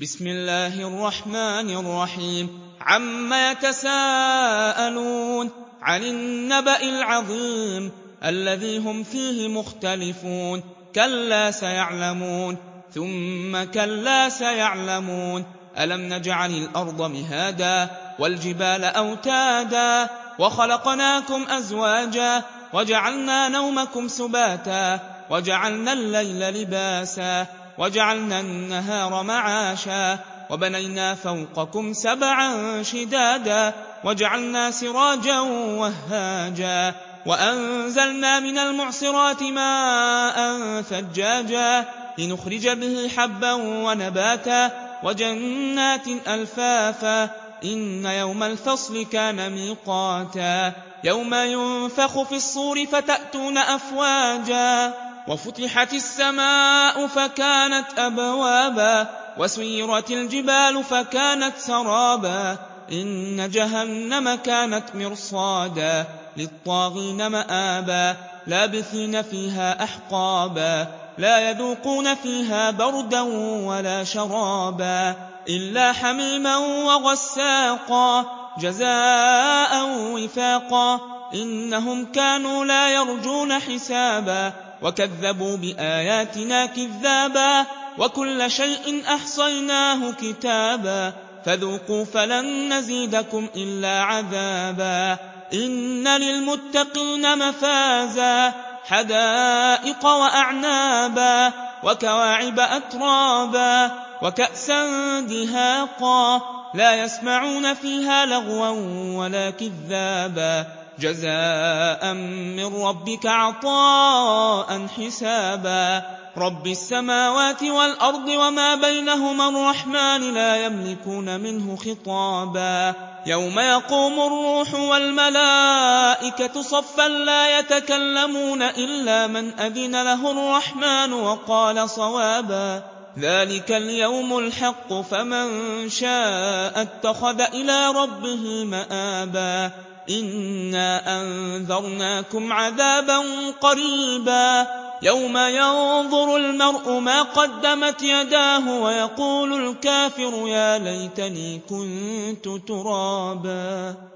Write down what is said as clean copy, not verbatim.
بسم الله الرحمن الرحيم عما يتساءلون عن النبأ العظيم الذي هم فيه مختلفون كلا سيعلمون ثم كلا سيعلمون ألم نجعل الأرض مهادا والجبال أوتادا وخلقناكم أزواجا وجعلنا نومكم سباتا وجعلنا الليل لباسا وجعلنا النهار معاشا وبنينا فوقكم سبعا شدادا وجعلنا سراجا وهاجا وأنزلنا من المعصرات ماء ثجاجا لنخرج به حبا ونباتا وجنات ألفافا إن يوم الفصل كان ميقاتا يوم ينفخ في الصور فتأتون أفواجا وفتحت السماء فكانت أبوابا وسيرت الجبال فكانت سرابا إن جهنم كانت مرصادا للطاغين مآبا لابثين فيها أحقابا لا يذوقون فيها بردا ولا شرابا إلا حميما وغساقا جزاء وفاقا إنهم كانوا لا يرجون حسابا وكذبوا بآياتنا كذابا وكل شيء أحصيناه كتابا فذوقوا فلن نزيدكم إلا عذابا إن للمتقين مفازا حدائق وأعنابا وكواعب أترابا وكأسا دهاقا لا يسمعون فيها لغوا ولا كذابا جزاء من ربك عطاء حسابا رب السماوات والأرض وما بينهما الرحمن لا يملكون منه خطابا يوم يقوم الروح والملائكة صفا لا يتكلمون إلا من أذن له الرحمن وقال صوابا ذلك اليوم الحق فمن شاء اتخذ إلى ربه مآبا إنا أنذرناكم عذابا قريبا يوم ينظر المرء ما قدمت يداه ويقول الكافر يا ليتني كنت ترابا